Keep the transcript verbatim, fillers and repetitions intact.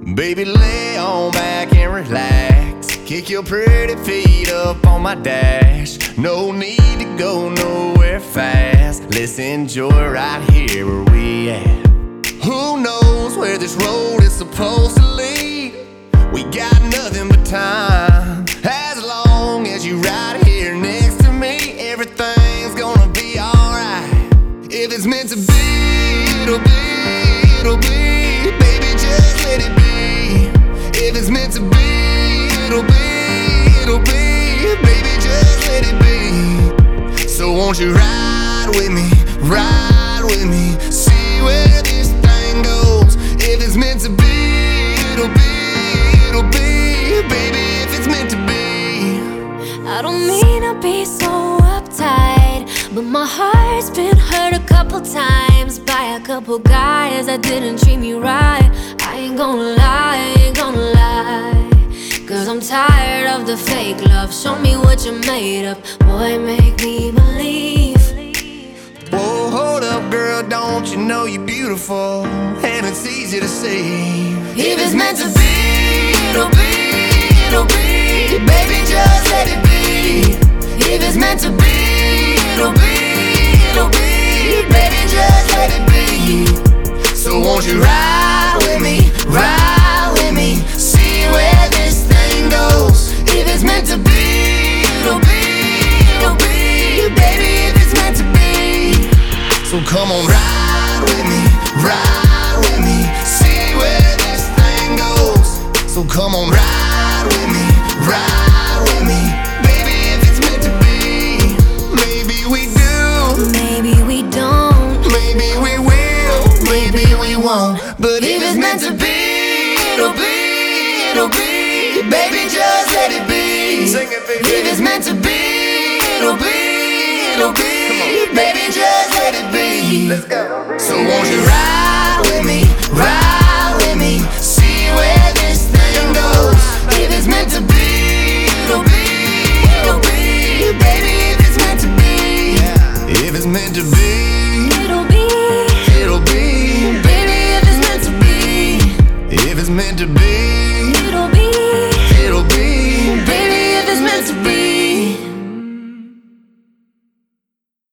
Baby, lay on back and relax. Kick your pretty feet up on my dash. No need to go nowhere fast. Let's enjoy right here where we at. Who knows where this road is supposed to lead? We got nothing but time. As long as you right here next to me, everything's gonna be alright. If it's meant to be, it'll be, it'll be. Baby, just let it be. If it's meant to be, it'll be, it'll be. Baby, just let it be. So won't you ride with me, ride with me, see where this thing goes. If it's meant to be, it'll be, it'll be. Baby, if it's meant to be. I don't mean to be so uptight, but my heart's been hurt a couple times by a couple guys that didn't treat me right. I ain't gonna lie, I ain't gonna lie, cause I'm tired of the fake love. Show me what you're made of, boy, make me believe. Whoa, hold up, girl, don't you know you're beautiful? And it's easy to see. If it's meant to be, it'll be, it'll be. Baby, just let it be. If it's meant to be, it'll be, it'll be. Baby, just let it be. So won't you ride with me, ride with me, see where this thing goes. If it's meant to be, it'll be, it'll be. Baby, if it's meant to be. So come on, ride with me, ride with me, see where this thing goes. So come on, ride with me, ride with me, baby, if it's meant to be. Maybe we do, maybe we don't, maybe we will, maybe we won't. But if it's meant to be, it'll be, it'll be. Baby, just let it be. Sing it, baby. If it's meant to be, it'll be, it'll be. Baby, just let it be. Let's go. So won't you ride with me, ride